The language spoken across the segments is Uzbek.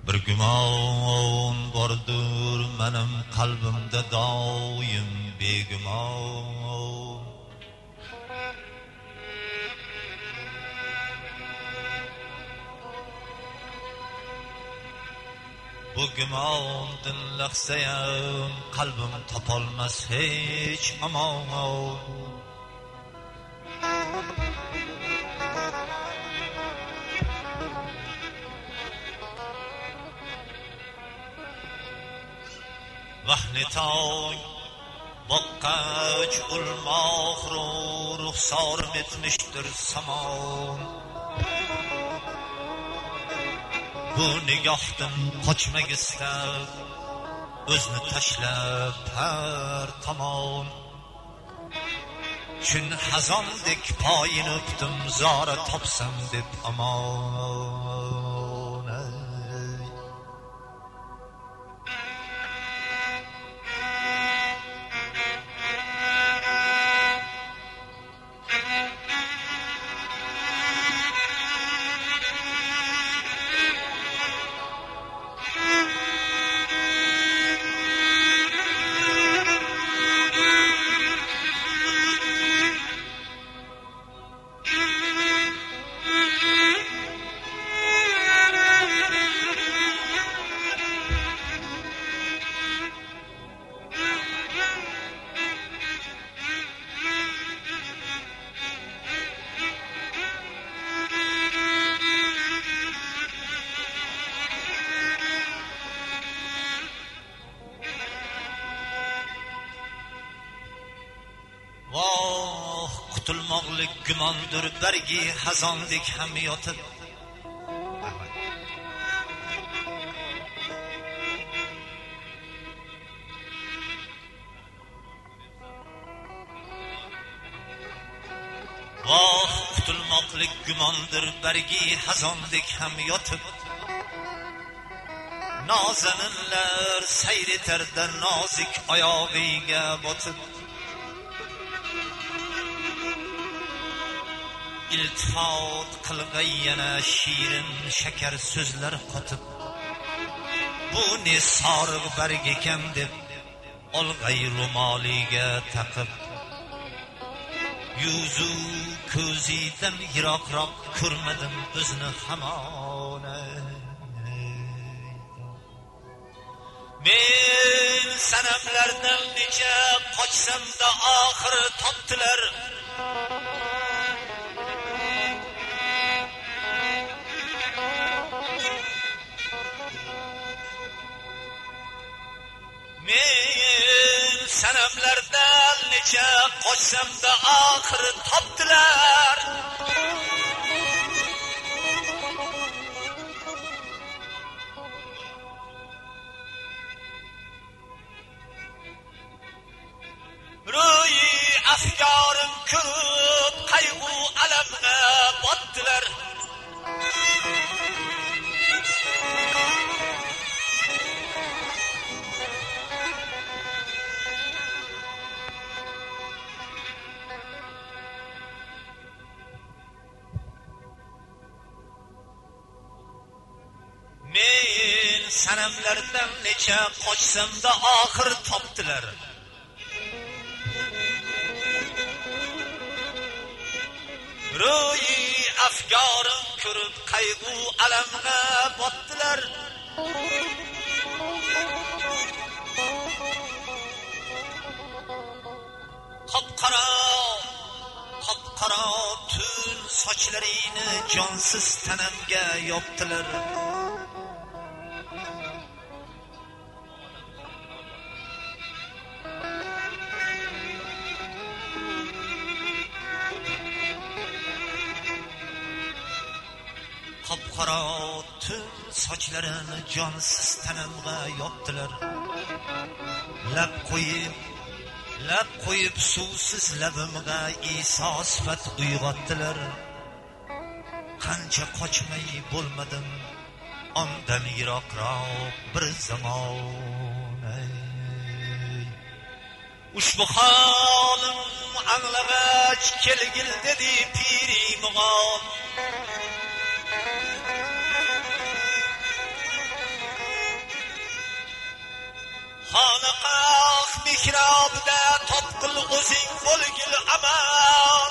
Bir gumon bordur menim qalbimda doim begumon. Bu gumondan lahzayam qalbim topolmas hech amon. Vahni tong boqqach ulmoq ruxsorim etmiştir samon. Bu nigohdan qochmak istab o'zni tashlab har tomon. Chun hazondek poyin o'pdim zora topsam deb amon. Qutulmoqlik gumondir bargi hazondek ham yotib. Voh, qutulmoqlik gumondir bargi hazondek ham yotib. Nozaninlar sayr etarda nozik oyog'iga botib. İltifot qilg'ay yana shirin shakar so'zlar qotib. Bu ne soriq barg ekan deb olg'ay ro'moliga taqib. Yuzu ko'zidan yiroqroq ko'rmadim o'zni hamon. Men sanamlardan necha qochsam da oxir topdilar. Men sanamlardan necha qochsam da oxir topdilar. Ro'yi afkorim ko'p qayg'u alamga botdilar. Men sanamlardan necha qochsam da oxir topdilar. Ro'yi afkorim ko'rib qayg'u alamga botdilar. Qop-qaro tun sochlarini jonsiz tanamga yopdilar. Qop-qaro tun sochlarini jonsiz tanamga yopdilar. Lab qo'yib suvsiz labimga Iso sifat uyg'otdilar. Qancha qochmay bo'lmadim ondan yiroqroq bir zamon. Ushbu holim anglag'ach kelgil dedi piri mug'on. xonaqoh mihrobida topqil o'zing bo'lgil aman.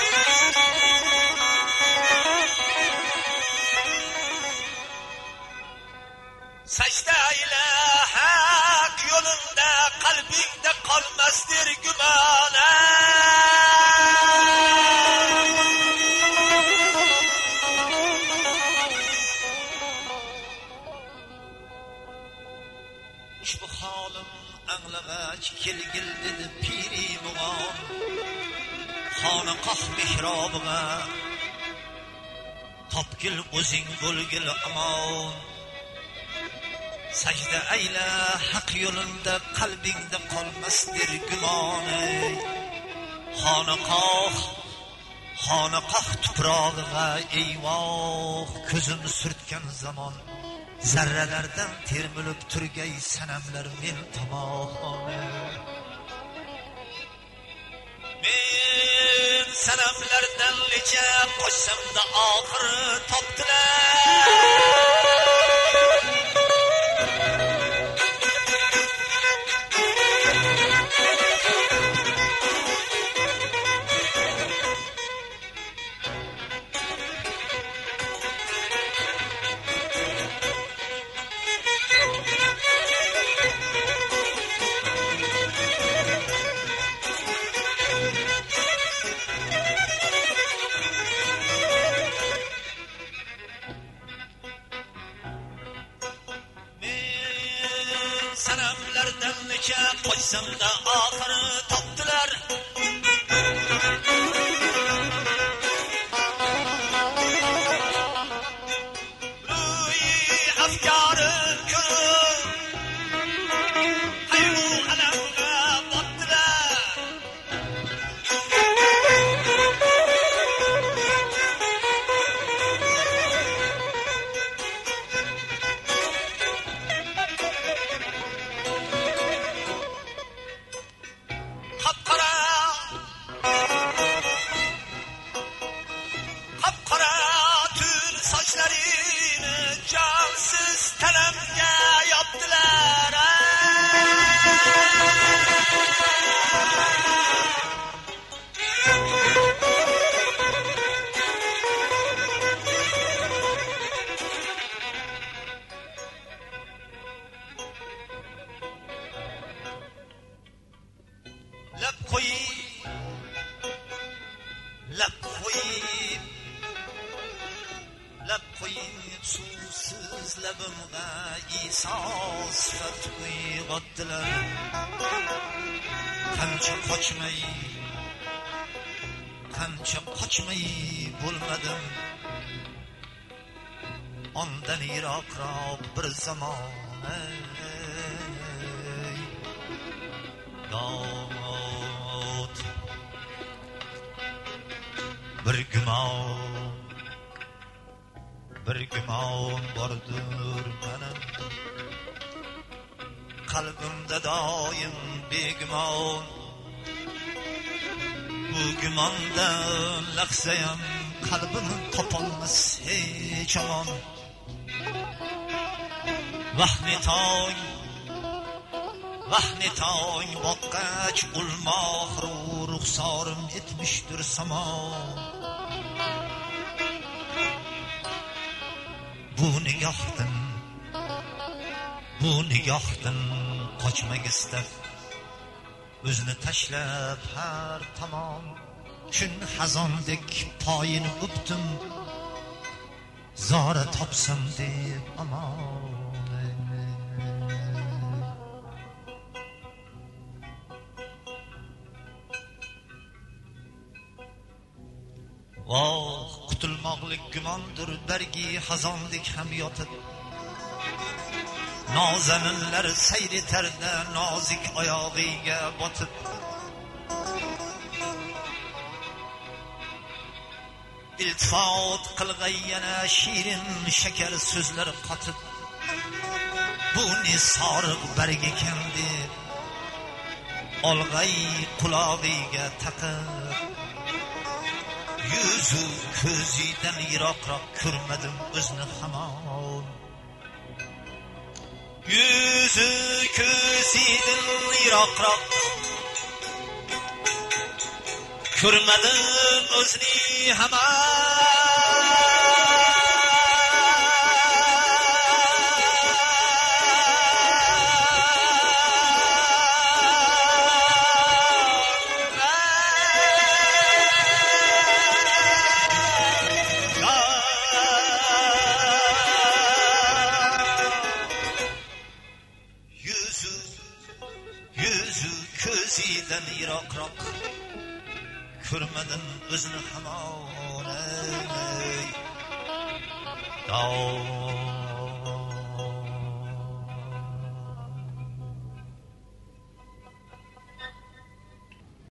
Sajda ila haq yo'linda qalbingda qolmasdir gumon. Ushbu holim anglag'ach kelgil dedi piri mug'on. Xonaqoh mehrobiga topgil o'zing bo'lgil amon. Sajda ayla haq yo'linda qalbingda qolmasdir gumon. Xonaqoh tuprog'iga eyvoh ko'zim surtgan zamon. Zarralardan termilib turgay sanamlar men tomon. Men sanamlardan lecha qo'shsamda oxir topdilar. Sanamlardan necha qo'ysamda oxiri topdilar. Ruhi afkorim ko'rib haybu alamga botdilar. Cansiz tanamga yopdilar. Lab qo'yib suvsiz labimga Iso sifat uyg'otdilar. Qancha qochmay bo'lmadim. Ondan yiroqroq bir zamon. Dod bir gumon bordur mening. Qalbimda doim begumon. Bu gumondan laqsayam qalbini topolmas hech omon. Vahni tong boqqach ulmoq ruxsorim etmishdir samon. Bu nigohdan qochmak istab o'zni tashlab har tomon kun xazondek poyini o'pdim. Zora topsam deb amon. Voh, qutulmoqlik gumondir bargi xazondek ham yotib. Nozaninlar sayr etarda nozik oyog'iga botib. iltifot qilg'ay yana shirin shakar so'zlar qotib. Bu ne soriq barg ekan deb olg'ay qulog'iga taqib. Yuzu ko'zidan yiroqroq ko'rmadim o'zni hamon. Yuz Yüzü ko'zidin yiroqroq ko'rmadim o'zini hamon ko'zidan yiroqroq ko'rmadim o'zini hamon